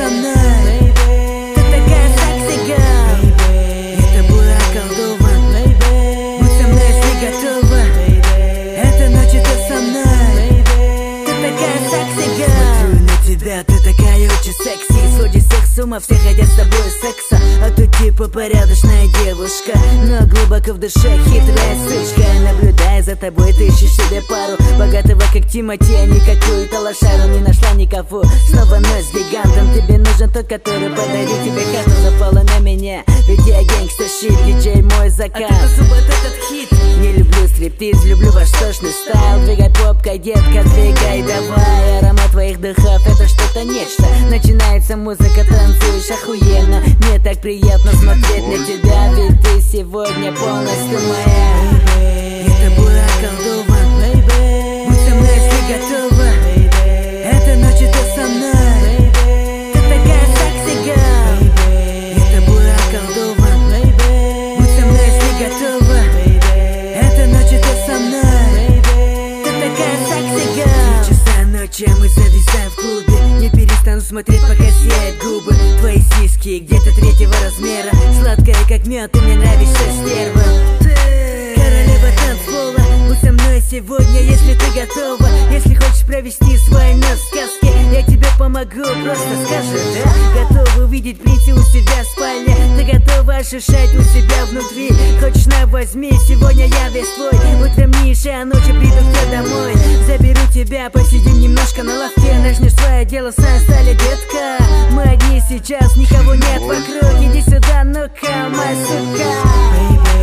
со мной. Ты такая секси girl. Это была колдова. Будь со мной, если готова. Эта ночь ты со мной. Ты такая секси girl. Смотрю на тебя, ты такая очень секси. Сходишь всех с ума, все хотят с тобой секса. А ты типа порядочная девушка, но глубоко в душе хитрая сучка. Наблюдая за тобой, ты ищешь себе пару богатого, как Тимати, а не какую-то лошару. Не нашла никого, снова ночь с гигантом. Тебе нужен тот, который подарит тебе хату. Запала на меня, ведь я гэнгстер щит, диджей мой заказ. А ты вот этот хит. Не люблю стриптиз, люблю ваш тошный стайл. Двигай попкой, детка, двигай давай. Аромат твоих духов, это что-то нечто. Начинается музыка, танцуешь охуенно. Мне так приятно смотреть на тебя, ведь ты сегодня полностью моя. Это была колдова. Будь со мной, если готова. Эта ночь ты со мной. Ты такая секси girl. Это была колдова. Будь со мной, если готова. Эта ночь ты со мной. Ты такая секси girl. 3 часа ночи, а мы зависаем в клубе. Не перестану смотреть, пока сияют губы. Твои сиськи где-то 3-го размера. Сладкая как мед, ты мне нравишься, стерва. Ты королева танцпола. Будь со мной сегодня, если ты готова. Если хочешь провести свой нос в сказке, я тебе помогу, просто скажи, да? Готова увидеть принца у себя в спальне. Ты готова ощущать у себя внутри. Хочешь, на возьми, сегодня я весь твой. Утром Миша, а ночью приду к тебе домой. Заберу тебя, посидим немножко на лавке. Начнешь свое дело, сами стали, детка. Мы одни сейчас, никого нет вокруг. Иди сюда, ну-ка, моя сука.